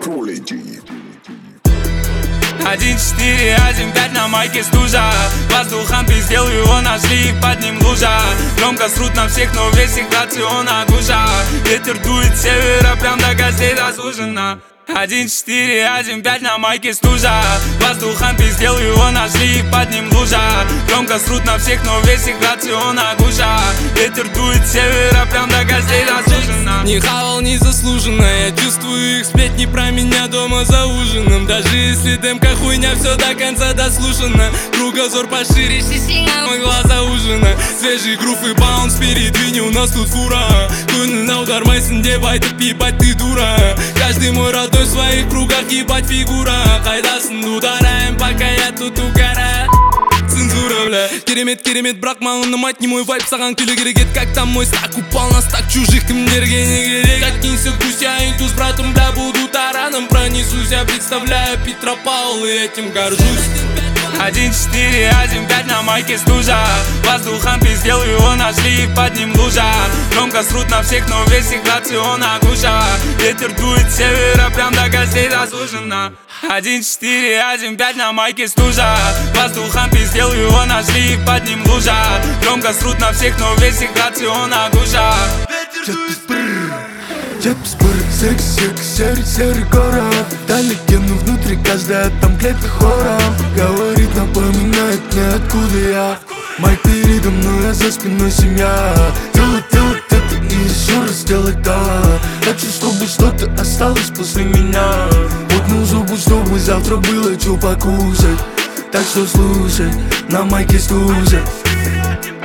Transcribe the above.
1-4-1-5 на майке стужа. Воздухом пиздел, его нашли и под ним лужа. Громко срут на всех, но весь их рацион огуша. Ветер дует с севера, прям до гостей засужено. 1-4-1-5 на майке стужа. Воздухом пиздел, его нашли и под ним лужа. Громко срут на всех, но весь их рацион огуша. Ветер дует с севера, прям до гостей засужено. Не хавал незаслуженно, я чувствую их сплетни про меня дома за ужином. Даже если демка хуйня, все до конца дослушано. Кругозор пошире, мой глаза ужина. Свежий грув и баунс впереди, у нас тут фура. Күнін аудармайсың деп айтып, ебать ты дура. Каждый мой родной в своих кругах, ебать фигура. Қайдасың, ударяем, пока я тут угораю. Цензура, бля. Керемет, бірақ маған ұнамайды не мой вайп, саған күлі керек. Как там мой стак, упал на стак, чужих кімдерге не керек. Откинься, пусть я иду с братом, бля, буду тараном. Пронесусь, я представляю Петропавл и этим горжусь. 1-4-1-5 на майке стужа. Воздухом пиздел, его нашли и под ним лужа. Громко срут на всех, но весь их рацион огуша. Ветер дует с севера, прям до гостей засужено. 1-4-1-5 на майке стужа. Воздухом пиздел, его нашли и под ним лужа. Громко срут на всех, но весь их рацион огуша. Серый город, далеко, но внутри каждая там клетка хором. Говорит, напоминает мне, откуда я. Майк передо мной, а за спиной семья. Делать это и еще раз делать то. Хочу, чтобы что-то осталось после меня. Вот на зубы, чтобы завтра было что покушать. Так что слушай, на майке стужа.